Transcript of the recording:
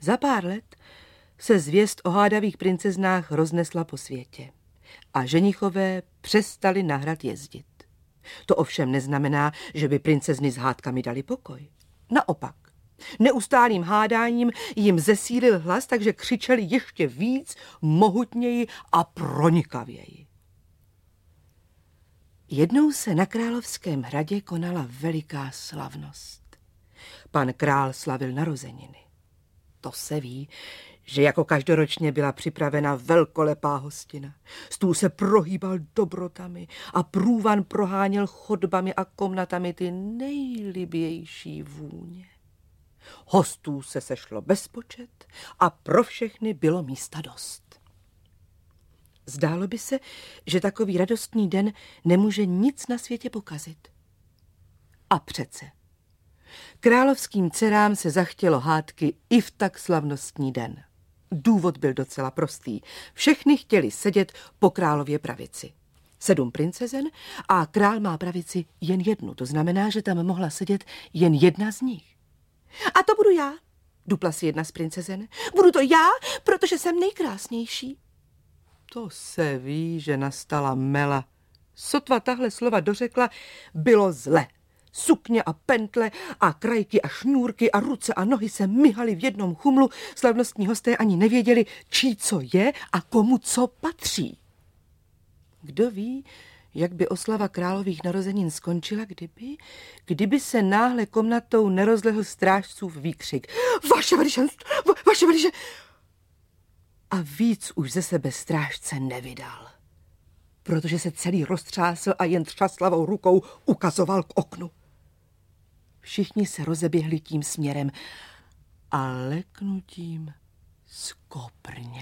Za pár let se zvěst o hádavých princeznách roznesla po světě a ženichové přestali na hrad jezdit. To ovšem neznamená, že by princezny s hádkami dali pokoj. Naopak, neustálým hádáním jim zesílil hlas, takže křičeli ještě víc, mohutněji a pronikavěji. Jednou se na Královském hradě konala veliká slavnost. Pan král slavil narozeniny. To se ví, že jako každoročně byla připravena velkolepá hostina. Stůl se prohýbal dobrotami a průvan proháněl chodbami a komnatami ty nejlibější vůně. Hostů se sešlo bezpočet a pro všechny bylo místa dost. Zdálo by se, že takový radostný den nemůže nic na světě pokazit. A přece. Královským dcerám se zachtělo hádky i v tak slavnostní den. Důvod byl docela prostý. Všechny chtěli sedět po králově pravici. 7 princezen a král má pravici jen jednu. To znamená, že tam mohla sedět jen jedna z nich. A to budu já, dupla si jedna z princezen. Budu to já, protože jsem nejkrásnější. To se ví, že nastala mela. Sotva tahle slova dořekla, bylo zle. Sukně a pentle a krajky a šňůrky a ruce a nohy se myhaly v jednom chumlu. Slavnostní hosté ani nevěděli, čí co je a komu co patří. Kdo ví, jak by oslava králových narozenin skončila, kdyby se náhle komnatou nerozlehl strážcův výkřik. Vaše veličenstvo, vaše veličenstvo! A víc už ze sebe strážce nevydal, protože se celý roztřásl a jen třaslavou rukou ukazoval k oknu. Všichni se rozeběhli tím směrem a leknutím skoprnili.